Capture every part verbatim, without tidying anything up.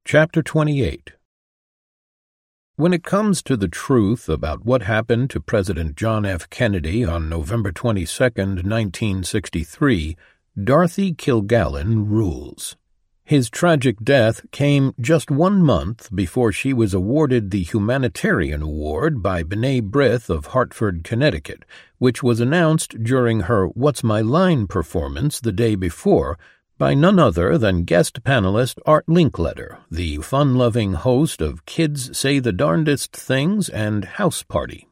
Chapter twenty-eight. When it comes to the truth about what happened to President John F. Kennedy on November twenty-second, nineteen sixty-three, Dorothy Kilgallen rules. His tragic death came just one month before she was awarded the Humanitarian Award by B'nai B'rith of Hartford, Connecticut, which was announced during her What's My Line performance the day before by none other than guest panelist Art Linkletter, the fun-loving host of Kids Say the Darndest Things and House Party.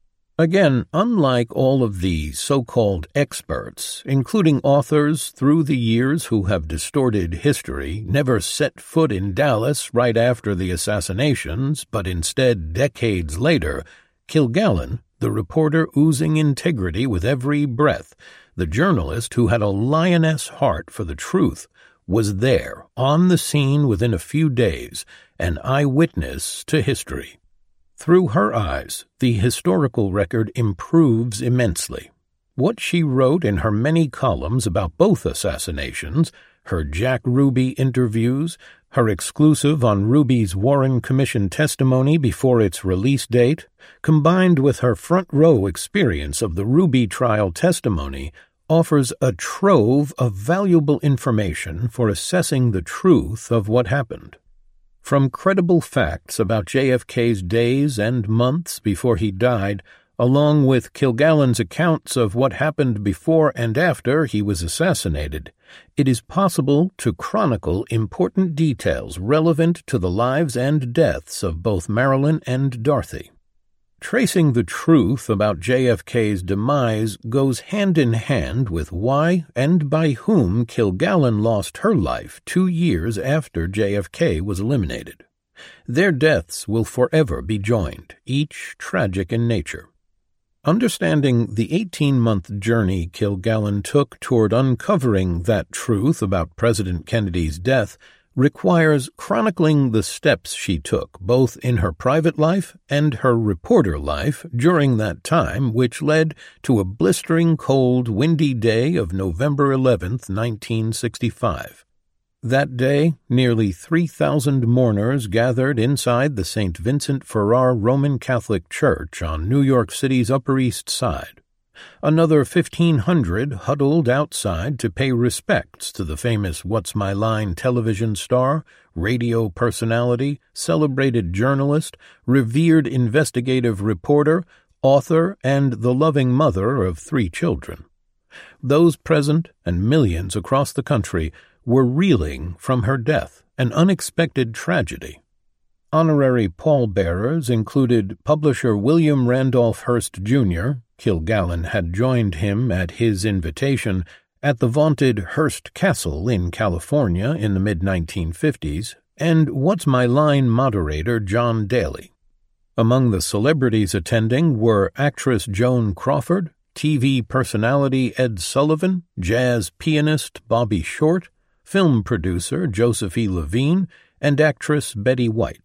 Again, unlike all of the so-called experts, including authors through the years who have distorted history, never set foot in Dallas right after the assassinations, but instead decades later, Kilgallen, the reporter oozing integrity with every breath, the journalist who had a lioness heart for the truth, was there, on the scene within a few days, an eyewitness to history. Through her eyes, the historical record improves immensely. What she wrote in her many columns about both assassinations, her Jack Ruby interviews, her exclusive on Ruby's Warren Commission testimony before its release date, combined with her front-row experience of the Ruby trial testimony, offers a trove of valuable information for assessing the truth of what happened. From credible facts about J F K's days and months before he died, along with Kilgallen's accounts of what happened before and after he was assassinated, it is possible to chronicle important details relevant to the lives and deaths of both Marilyn and Dorothy. Tracing the truth about J F K's demise goes hand in hand with why and by whom Kilgallen lost her life two years after J F K was eliminated. Their deaths will forever be joined, each tragic in nature. Understanding the eighteen-month journey Kilgallen took toward uncovering that truth about President Kennedy's death requires chronicling the steps she took both in her private life and her reporter life during that time, which led to a blistering cold, windy day of November eleventh, nineteen sixty-five. That day, nearly three thousand mourners gathered inside the Saint Vincent Ferrar Roman Catholic Church on New York City's Upper East Side. Another fifteen hundred huddled outside to pay respects to the famous What's My Line television star, radio personality, celebrated journalist, revered investigative reporter, author, and the loving mother of three children. Those present, and millions across the country, were reeling from her death, an unexpected tragedy. Honorary pallbearers included publisher William Randolph Hearst Junior Kilgallen had joined him at his invitation at the vaunted Hearst Castle in California in the mid nineteen fifties, and What's My Line moderator John Daly. Among the celebrities attending were actress Joan Crawford, T V personality Ed Sullivan, jazz pianist Bobby Short, film producer Joseph E. Levine, and actress Betty White.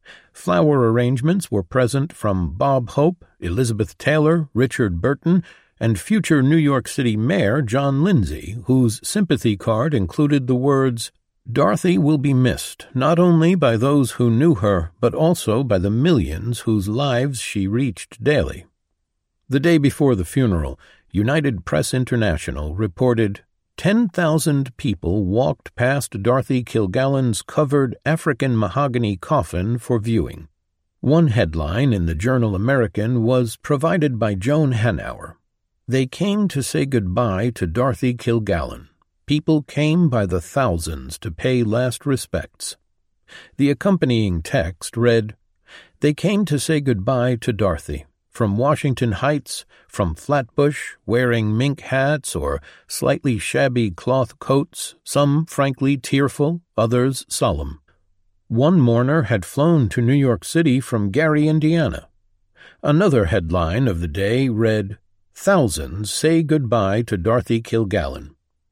Flower arrangements were present from Bob Hope, Elizabeth Taylor, Richard Burton, and future New York City Mayor John Lindsay, whose sympathy card included the words, "Dorothy will be missed, not only by those who knew her, but also by the millions whose lives she reached daily." The day before the funeral, United Press International reported, ten thousand people walked past Dorothy Kilgallen's covered African mahogany coffin for viewing. One headline in the journal American was provided by Joan Hanauer. They came to say goodbye to Dorothy Kilgallen. People came by the thousands to pay last respects. The accompanying text read, They came to say goodbye to Dorothy. From Washington Heights, from Flatbush, wearing mink hats or slightly shabby cloth coats, some frankly tearful, others solemn. One mourner had flown to New York City from Gary, Indiana. Another headline of the day read, Thousands say goodbye to Dorothy Kilgallen.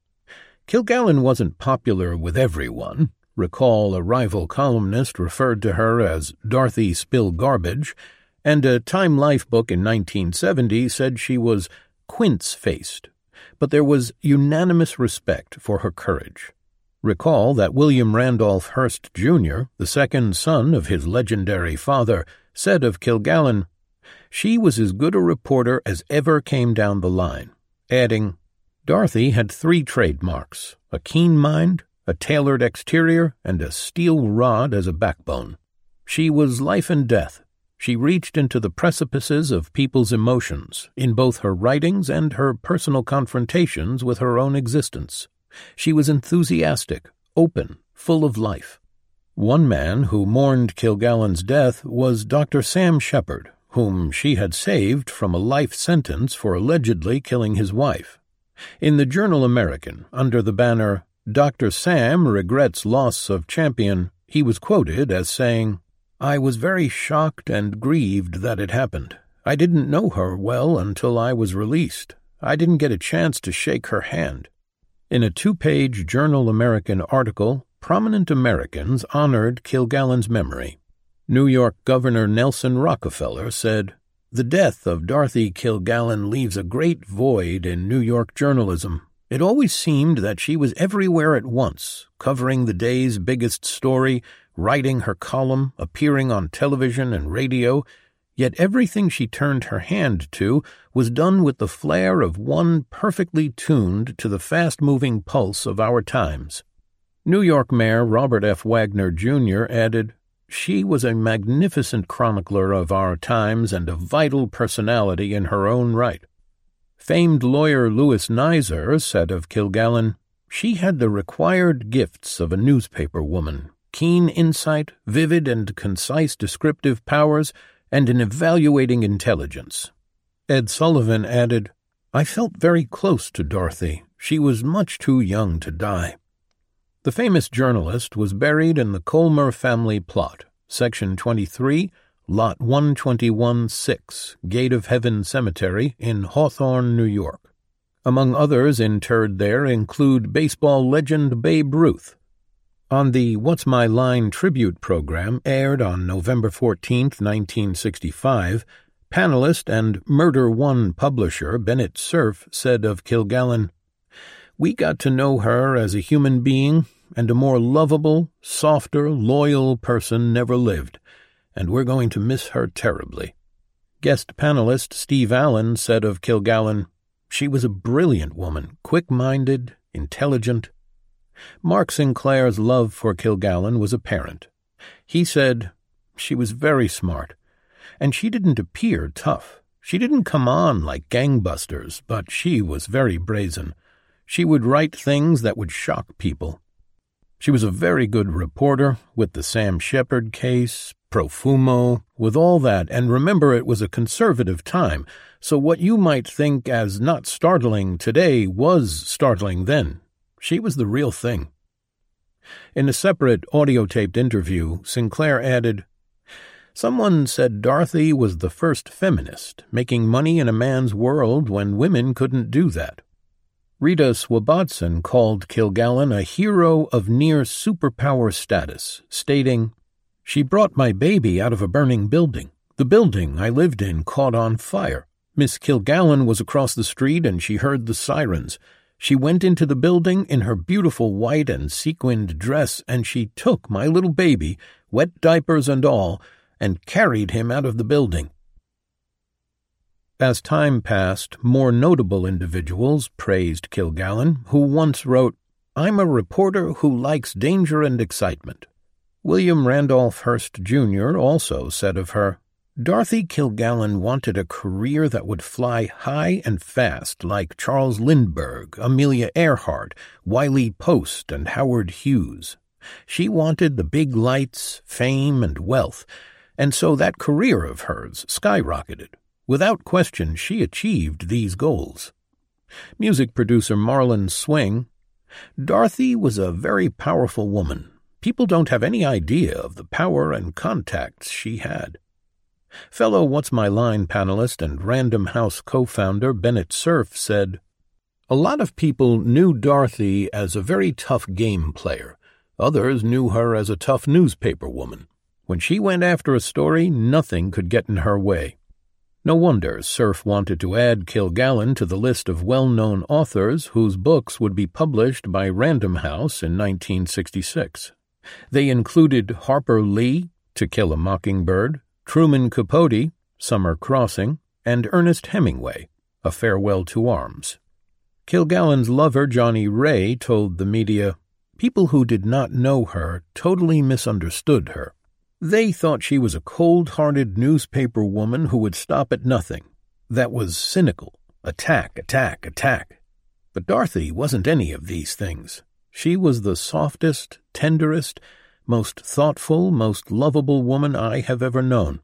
Kilgallen wasn't popular with everyone. Recall a rival columnist referred to her as Dorothy Spill Garbage, and a Time Life book in nineteen seventy said she was quince-faced, but there was unanimous respect for her courage. Recall that William Randolph Hearst, Junior, the second son of his legendary father, said of Kilgallen, "She was as good a reporter as ever came down the line," adding, "Dorothy had three trademarks, a keen mind, a tailored exterior, and a steel rod as a backbone. She was life and death. She reached into the precipices of people's emotions, in both her writings and her personal confrontations with her own existence. She was enthusiastic, open, full of life." One man who mourned Kilgallen's death was Doctor Sam Shepard, whom she had saved from a life sentence for allegedly killing his wife. In the Journal American, under the banner, "Doctor Sam regrets loss of champion," he was quoted as saying, "I was very shocked and grieved that it happened. I didn't know her well until I was released. I didn't get a chance to shake her hand." In a two-page Journal American article, prominent Americans honored Kilgallen's memory. New York Governor Nelson Rockefeller said, "The death of Dorothy Kilgallen leaves a great void in New York journalism. It always seemed that she was everywhere at once, covering the day's biggest story, writing her column, appearing on television and radio, yet everything she turned her hand to was done with the flair of one perfectly tuned to the fast-moving pulse of our times." New York Mayor Robert F. Wagner, Junior added, "She was a magnificent chronicler of our times and a vital personality in her own right." Famed lawyer Louis Nizer said of Kilgallen, "She had the required gifts of a newspaper woman, keen insight, vivid and concise descriptive powers, and an evaluating intelligence." Ed Sullivan added, "I felt very close to Dorothy. She was much too young to die." The famous journalist was buried in the Colmer family plot, Section twenty-three, Lot one twenty-one six, Gate of Heaven Cemetery in Hawthorne, New York. Among others interred there include baseball legend Babe Ruth. On the What's My Line tribute program aired on November fourteenth, nineteen sixty-five, panelist and Murder One publisher Bennett Cerf said of Kilgallen, "We got to know her as a human being, and a more lovable, softer, loyal person never lived, and we're going to miss her terribly." Guest panelist Steve Allen said of Kilgallen, "She was a brilliant woman, quick-minded, intelligent." Mark Sinclair's love for Kilgallen was apparent. He said, "She was very smart, and she didn't appear tough. She didn't come on like gangbusters, but she was very brazen. She would write things that would shock people. She was a very good reporter, with the Sam Shepard case, Profumo, with all that, and remember it was a conservative time, so what you might think as not startling today was startling then. She was the real thing." In a separate audio-taped interview, Sinclair added, "Someone said Dorothy was the first feminist, making money in a man's world when women couldn't do that." Rita Swabodson called Kilgallen a hero of near superpower status, stating, "She brought my baby out of a burning building. The building I lived in caught on fire. Miss Kilgallen was across the street and she heard the sirens. She went into the building in her beautiful white and sequined dress, and she took my little baby, wet diapers and all, and carried him out of the building." As time passed, more notable individuals praised Kilgallen, who once wrote, "I'm a reporter who likes danger and excitement." William Randolph Hearst, Junior also said of her, "Dorothy Kilgallen wanted a career that would fly high and fast like Charles Lindbergh, Amelia Earhart, Wiley Post, and Howard Hughes. She wanted the big lights, fame, and wealth, and so that career of hers skyrocketed. Without question, she achieved these goals." Music producer Marlon Swing, "Dorothy was a very powerful woman. People don't have any idea of the power and contacts she had." Fellow What's My Line panelist and Random House co-founder Bennett Cerf said, "A lot of people knew Dorothy as a very tough game player. Others knew her as a tough newspaper woman. When she went after a story, nothing could get in her way. No wonder Cerf wanted to add Kilgallen to the list of well-known authors whose books would be published by Random House in nineteen sixty-six. They included Harper Lee, To Kill a Mockingbird, Truman Capote, Summer Crossing, and Ernest Hemingway, A Farewell to Arms. Kilgallen's lover, Johnny Ray, told the media, "People who did not know her totally misunderstood her. They thought she was a cold-hearted newspaper woman who would stop at nothing. That was cynical. Attack, attack, attack. But Dorothy wasn't any of these things. She was the softest, tenderest, most thoughtful, most lovable woman I have ever known."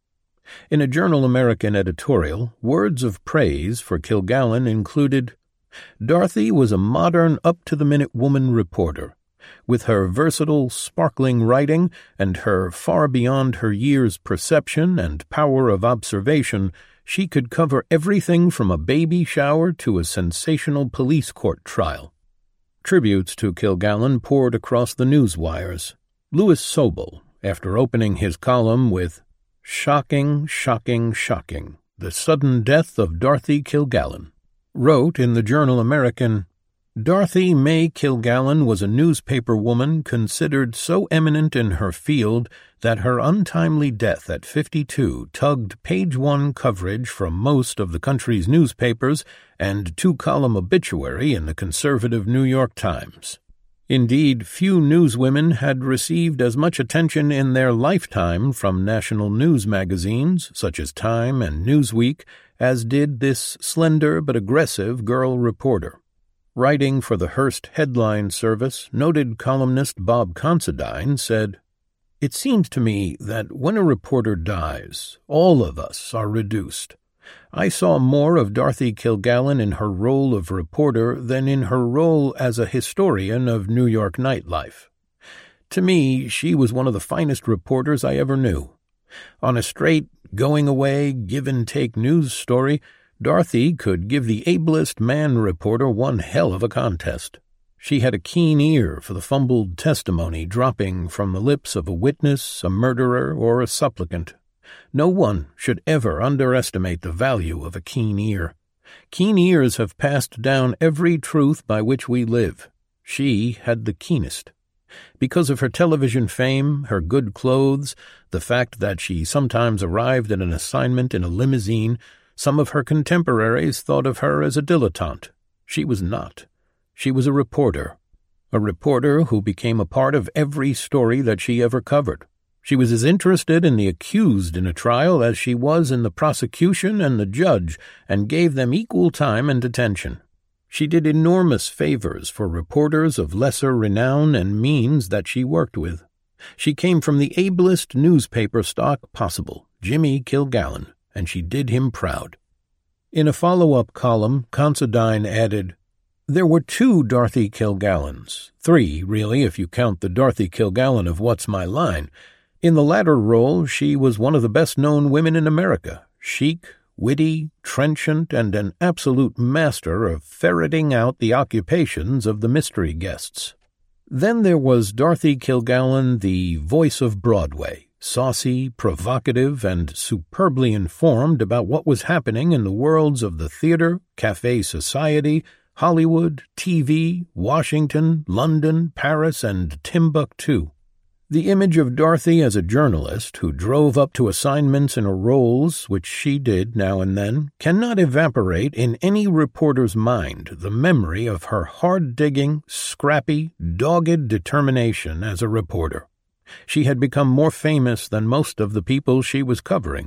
In a Journal American editorial, words of praise for Kilgallen included, "Dorothy was a modern, up-to-the-minute woman reporter. With her versatile, sparkling writing and her far beyond her years perception and power of observation, she could cover everything from a baby shower to a sensational police court trial." Tributes to Kilgallen poured across the news wires. Louis Sobel, after opening his column with, "Shocking, shocking, shocking, the sudden death of Dorothy Kilgallen," wrote in the Journal American, "Dorothy May Kilgallen was a newspaper woman considered so eminent in her field that her untimely death at fifty-two tugged page-one coverage from most of the country's newspapers and two-column obituary in the conservative New York Times. Indeed, few newswomen had received as much attention in their lifetime from national news magazines, such as Time and Newsweek, as did this slender but aggressive girl reporter." Writing for the Hearst Headline Service, noted columnist Bob Considine said, "It seems to me that when a reporter dies, all of us are reduced. I saw more of Dorothy Kilgallen in her role of reporter than in her role as a historian of New York nightlife. To me, she was one of the finest reporters I ever knew. On a straight, going-away, give-and-take news story, Dorothy could give the ablest man reporter one hell of a contest. She had a keen ear for the fumbled testimony dropping from the lips of a witness, a murderer, or a supplicant. No one should ever underestimate the value of a keen ear. Keen ears have passed down every truth by which we live. She had the keenest. Because of her television fame, her good clothes, the fact that she sometimes arrived at an assignment in a limousine, some of her contemporaries thought of her as a dilettante. She was not. She was a reporter. A reporter who became a part of every story that she ever covered. She was as interested in the accused in a trial as she was in the prosecution and the judge, and gave them equal time and attention. She did enormous favors for reporters of lesser renown and means that she worked with. She came from the ablest newspaper stock possible, Jimmy Kilgallen, and she did him proud. In a follow-up column, Considine added, "There were two Dorothy Kilgallens, three, really, if you count the Dorothy Kilgallen of What's My Line. In the latter role, she was one of the best-known women in America, chic, witty, trenchant, and an absolute master of ferreting out the occupations of the mystery guests. Then there was Dorothy Kilgallen, the voice of Broadway, saucy, provocative, and superbly informed about what was happening in the worlds of the theater, cafe society, Hollywood, T V, Washington, London, Paris, and Timbuktu. The image of Dorothy as a journalist who drove up to assignments in her roles, which she did now and then, cannot evaporate in any reporter's mind the memory of her hard-digging, scrappy, dogged determination as a reporter. She had become more famous than most of the people she was covering.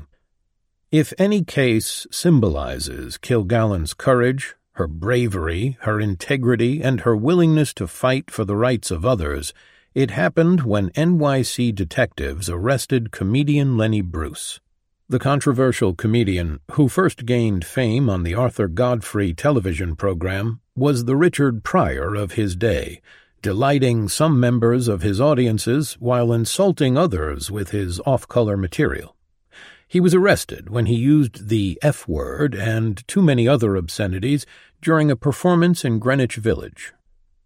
If any case symbolizes Kilgallen's courage, her bravery, her integrity, and her willingness to fight for the rights of others, it happened when N Y C detectives arrested comedian Lenny Bruce. The controversial comedian, who first gained fame on the Arthur Godfrey television program, was the Richard Pryor of his day, delighting some members of his audiences while insulting others with his off-color material. He was arrested when he used the F-word and too many other obscenities during a performance in Greenwich Village.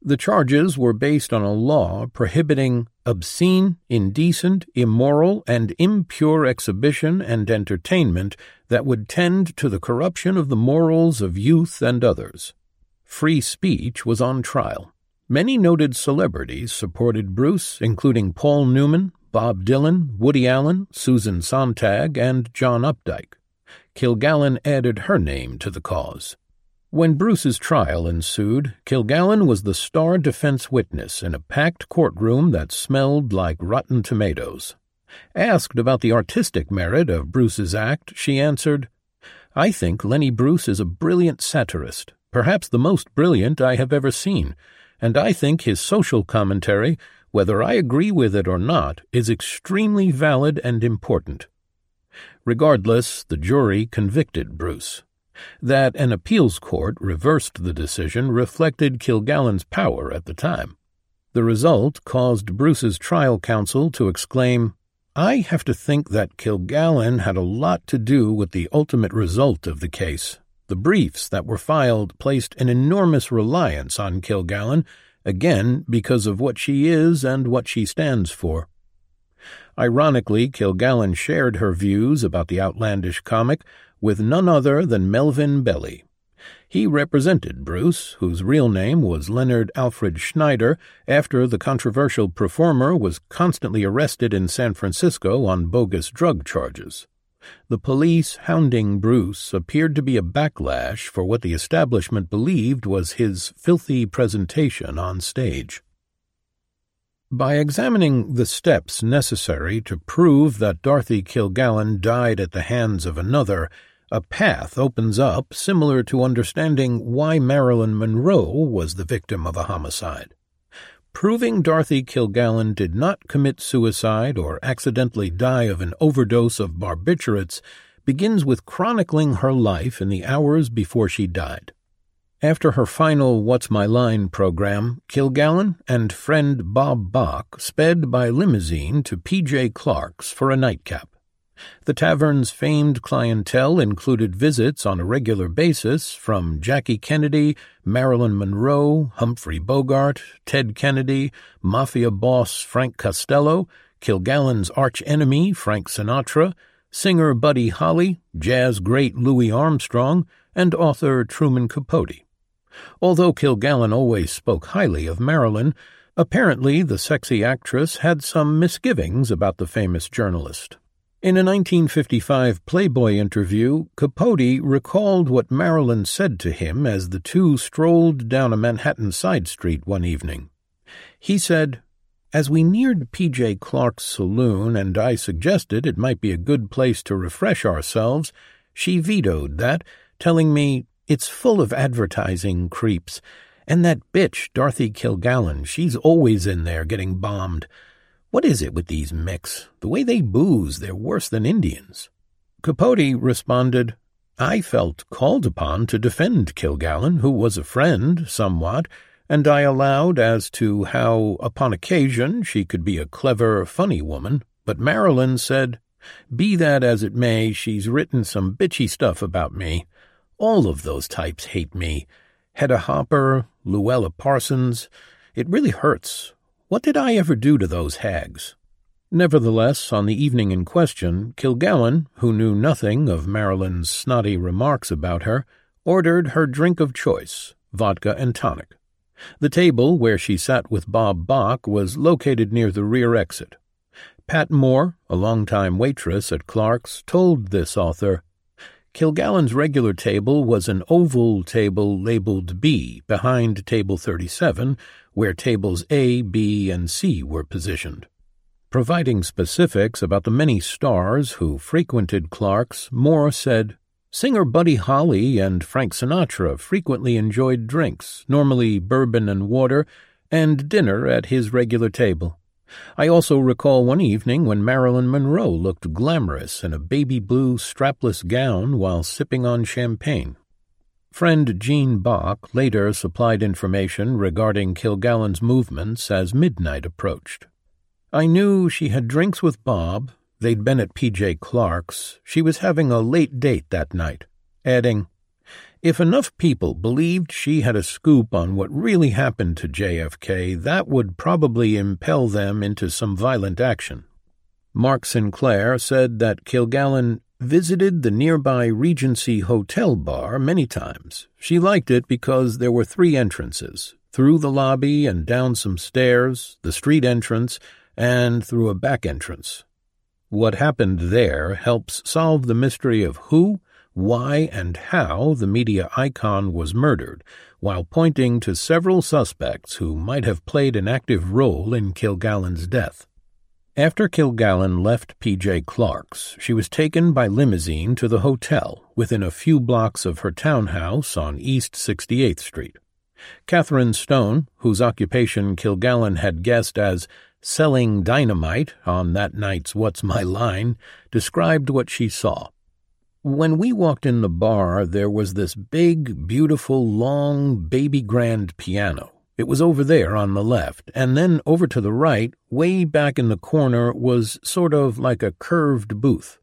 The charges were based on a law prohibiting obscene, indecent, immoral, and impure exhibition and entertainment that would tend to the corruption of the morals of youth and others. Free speech was on trial. Many noted celebrities supported Bruce, including Paul Newman, Bob Dylan, Woody Allen, Susan Sontag, and John Updike. Kilgallen added her name to the cause. When Bruce's trial ensued, Kilgallen was the star defense witness in a packed courtroom that smelled like rotten tomatoes. Asked about the artistic merit of Bruce's act, she answered, "I think Lenny Bruce is a brilliant satirist, perhaps the most brilliant I have ever seen, and I think his social commentary, whether I agree with it or not, is extremely valid and important." Regardless, the jury convicted Bruce. That an appeals court reversed the decision reflected Kilgallen's power at the time. The result caused Bruce's trial counsel to exclaim, "I have to think that Kilgallen had a lot to do with the ultimate result of the case. The briefs that were filed placed an enormous reliance on Kilgallen, again because of what she is and what she stands for." Ironically, Kilgallen shared her views about the outlandish comic with none other than Melvin Belli. He represented Bruce, whose real name was Leonard Alfred Schneider, after the controversial performer was constantly arrested in San Francisco on bogus drug charges. The police hounding Bruce appeared to be a backlash for what the establishment believed was his filthy presentation on stage. By examining the steps necessary to prove that Dorothy Kilgallen died at the hands of another, a path opens up similar to understanding why Marilyn Monroe was the victim of a homicide. Proving Dorothy Kilgallen did not commit suicide or accidentally die of an overdose of barbiturates begins with chronicling her life in the hours before she died. After her final What's My Line program, Kilgallen and friend Bob Bach sped by limousine to P J Clark's for a nightcap. The tavern's famed clientele included visits on a regular basis from Jackie Kennedy, Marilyn Monroe, Humphrey Bogart, Ted Kennedy, mafia boss Frank Costello, Kilgallen's arch-enemy Frank Sinatra, singer Buddy Holly, jazz great Louis Armstrong, and author Truman Capote. Although Kilgallen always spoke highly of Marilyn, apparently the sexy actress had some misgivings about the famous journalist. In a nineteen fifty-five Playboy interview, Capote recalled what Marilyn said to him as the two strolled down a Manhattan side street one evening. He said, "As we neared P J Clark's saloon and I suggested it might be a good place to refresh ourselves, she vetoed that, telling me, 'It's full of advertising creeps. And that bitch, Dorothy Kilgallen, she's always in there getting bombed. What is it with these micks? The way they booze, they're worse than Indians.'" Capote responded, "I felt called upon to defend Kilgallen, who was a friend, somewhat, and I allowed as to how, upon occasion, she could be a clever, funny woman. But Marilyn said, 'Be that as it may, she's written some bitchy stuff about me. All of those types hate me. Hedda Hopper, Luella Parsons. It really hurts. What did I ever do to those hags?'" Nevertheless, on the evening in question, Kilgallen, who knew nothing of Marilyn's snotty remarks about her, ordered her drink of choice, vodka and tonic. The table where she sat with Bob Bach was located near the rear exit. Pat Moore, a longtime waitress at Clark's, told this author, "Kilgallen's regular table was an oval table labeled B behind table thirty-seven, where tables A, B, and C were positioned." Providing specifics about the many stars who frequented Clark's, Moore said, "Singer Buddy Holly and Frank Sinatra frequently enjoyed drinks, normally bourbon and water, and dinner at his regular table. I also recall one evening when Marilyn Monroe looked glamorous in a baby blue strapless gown while sipping on champagne." Friend Gene Bach later supplied information regarding Kilgallen's movements as midnight approached. "I knew she had drinks with Bob. They'd been at P J Clark's. She was having a late date that night," adding, If enough people believed she had a scoop on what really happened to J F K, that would probably impel them into some violent action. Mark Sinclair said that Kilgallen visited the nearby Regency Hotel bar many times. She liked it because there were three entrances, through the lobby and down some stairs, the street entrance, and through a back entrance. What happened there helps solve the mystery of who, why, and how the media icon was murdered, while pointing to several suspects who might have played an active role in Kilgallen's death. After Kilgallen left P J Clark's, she was taken by limousine to the hotel within a few blocks of her townhouse on East sixty-eighth Street. Catherine Stone, whose occupation Kilgallen had guessed as selling dynamite on that night's What's My Line, described what she saw. When we walked in the bar, there was this big, beautiful, long, baby grand piano. It was over there on the left, and then over to the right, way back in the corner, was sort of like a curved booth.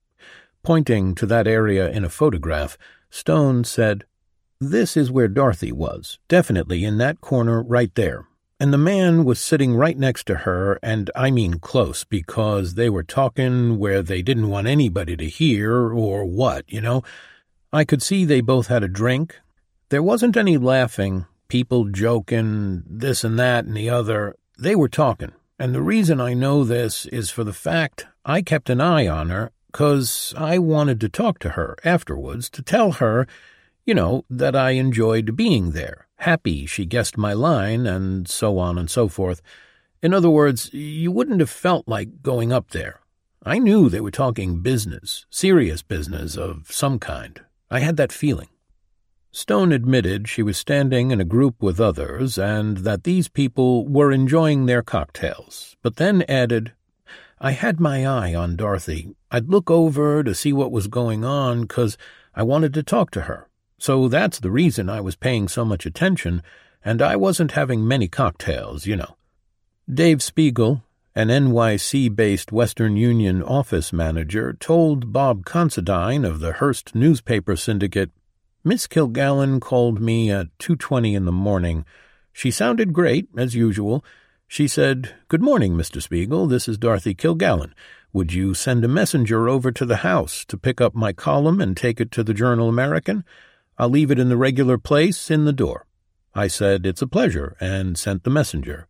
Pointing to that area in a photograph, Stone said, "This is where Dorothy was, definitely in that corner right there. And the man was sitting right next to her, and I mean close, because they were talking where they didn't want anybody to hear, or what, you know. I could see they both had a drink. There wasn't any laughing, people joking, this and that and the other. They were talking, and the reason I know this is for the fact I kept an eye on her, 'cause I wanted to talk to her afterwards to tell her, you know, that I enjoyed being there, happy she guessed my line, and so on and so forth. In other words, you wouldn't have felt like going up there. I knew they were talking business, serious business of some kind. I had that feeling." Stone admitted she was standing in a group with others and that these people were enjoying their cocktails, but then added, "I had my eye on Dorothy. I'd look over to see what was going on 'cause I wanted to talk to her. So that's the reason I was paying so much attention, and I wasn't having many cocktails, you know." Dave Spiegel, an N Y C-based Western Union office manager, told Bob Considine of the Hearst newspaper syndicate, "Miss Kilgallen called me at two twenty in the morning. She sounded great, as usual. She said, 'Good morning, Mister Spiegel. This is Dorothy Kilgallen. Would you send a messenger over to the house to pick up my column and take it to the Journal-American? I'll leave it in the regular place in the door.' I said, 'It's a pleasure,' and sent the messenger.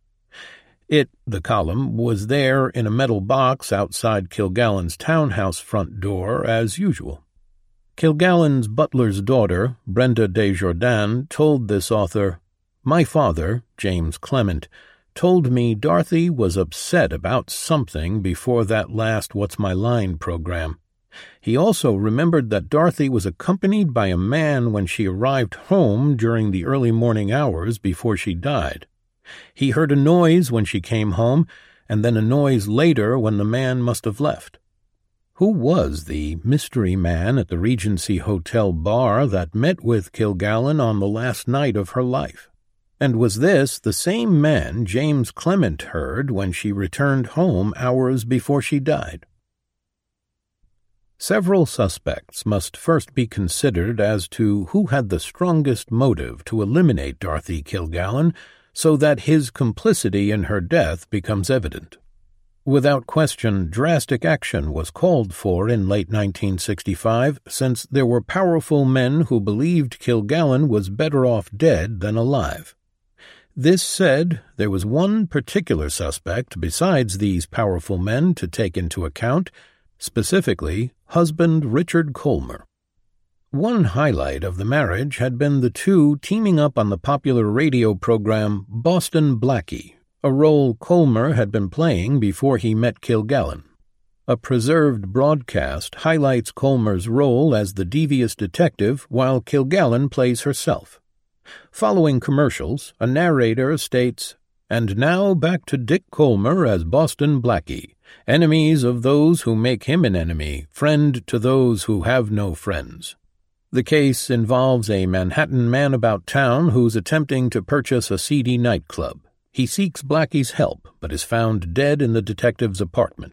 It, the column, was there in a metal box outside Kilgallen's townhouse front door, as usual." Kilgallen's butler's daughter, Brenda Desjardins, told this author, "My father, James Clement, told me Dorothy was upset about something before that last What's My Line program. He also remembered that Dorothy was accompanied by a man when she arrived home during the early morning hours before she died. He heard a noise when she came home, and then a noise later when the man must have left." Who was the mystery man at the Regency Hotel bar that met with Kilgallen on the last night of her life? And was this the same man James Clement heard when she returned home hours before she died? Several suspects must first be considered as to who had the strongest motive to eliminate Dorothy Kilgallen so that his complicity in her death becomes evident. Without question, drastic action was called for in late nineteen sixty-five, since there were powerful men who believed Kilgallen was better off dead than alive. This said, there was one particular suspect besides these powerful men to take into account, specifically husband Richard Colmer. One highlight of the marriage had been the two teaming up on the popular radio program Boston Blackie, a role Colmer had been playing before he met Kilgallen. A preserved broadcast highlights Colmer's role as the devious detective while Kilgallen plays herself. Following commercials, a narrator states, "And now back to Dick Colmer as Boston Blackie, enemies of those who make him an enemy, friend to those who have no friends." The case involves a Manhattan man about town who's attempting to purchase a seedy nightclub. He seeks Blackie's help, but is found dead in the detective's apartment.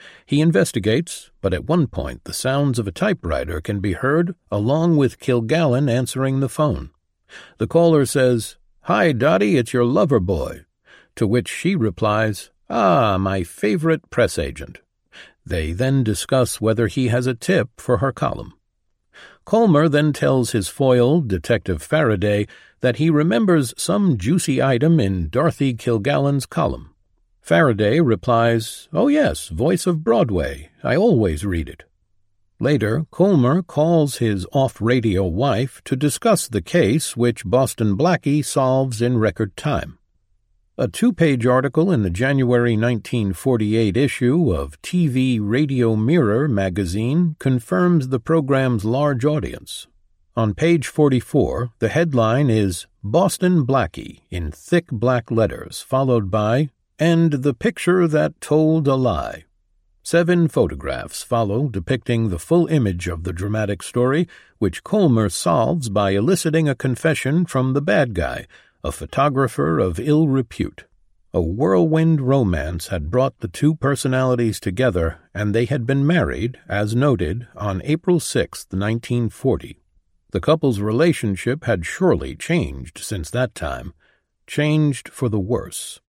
He investigates, but at one point the sounds of a typewriter can be heard along with Kilgallen answering the phone. The caller says, "Hi, Dottie, it's your lover boy," to which she replies, "Ah, my favorite press agent." They then discuss whether he has a tip for her column. Colmer then tells his foil, Detective Faraday, that he remembers some juicy item in Dorothy Kilgallen's column. Faraday replies, "Oh yes, Voice of Broadway. I always read it." Later, Colmer calls his off-radio wife to discuss the case which Boston Blackie solves in record time. A two-page article in the January nineteen forty-eight issue of T V Radio Mirror magazine confirms the program's large audience. On page forty-four, the headline is "Boston Blackie" in thick black letters, followed by "And the Picture That Told a Lie." Seven photographs follow depicting the full image of the dramatic story, which Colmer solves by eliciting a confession from the bad guy, a photographer of ill repute. A whirlwind romance had brought the two personalities together, and they had been married, as noted, on April sixth, nineteen forty. The couple's relationship had surely changed since that time, changed for the worse.